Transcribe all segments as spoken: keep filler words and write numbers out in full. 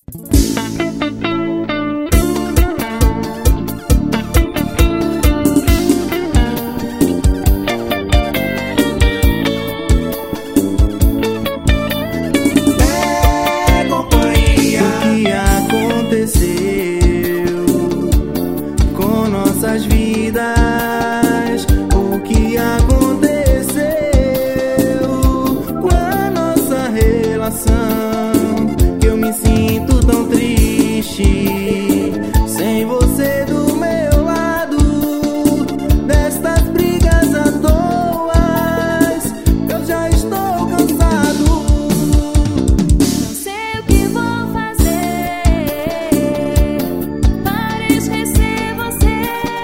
Vidas, o que aconteceu com a nossa relação, que eu me sinto tão triste sem você do meu lado, destas brigas à toa, eu já estou cansado. Não sei o que vou fazer para esquecer você.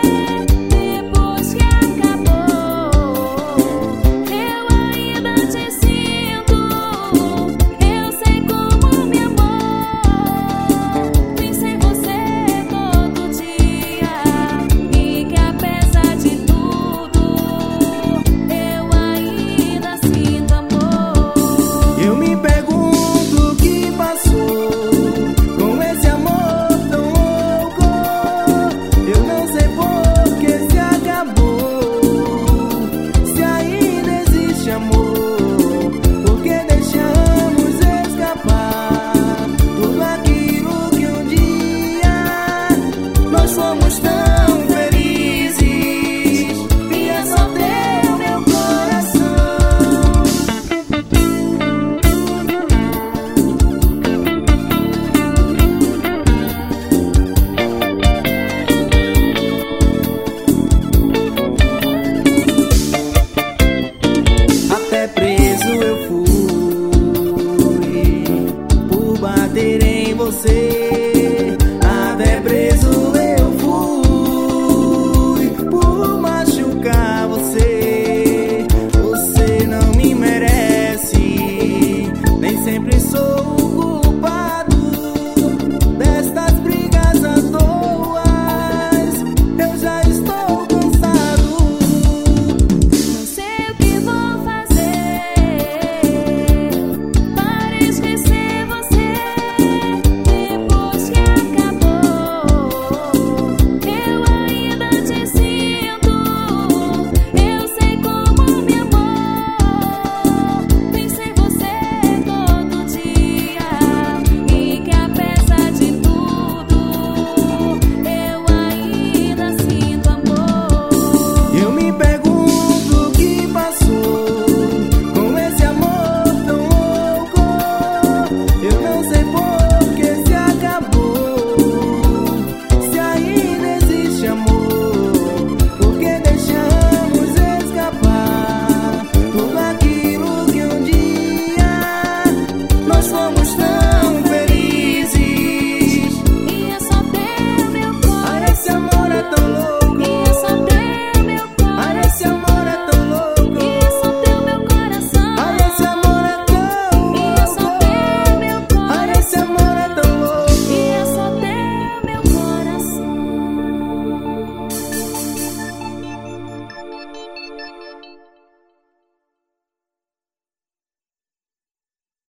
Somos tão felizes, vinha só ter o meu coração. Até preso eu fui por bater em você.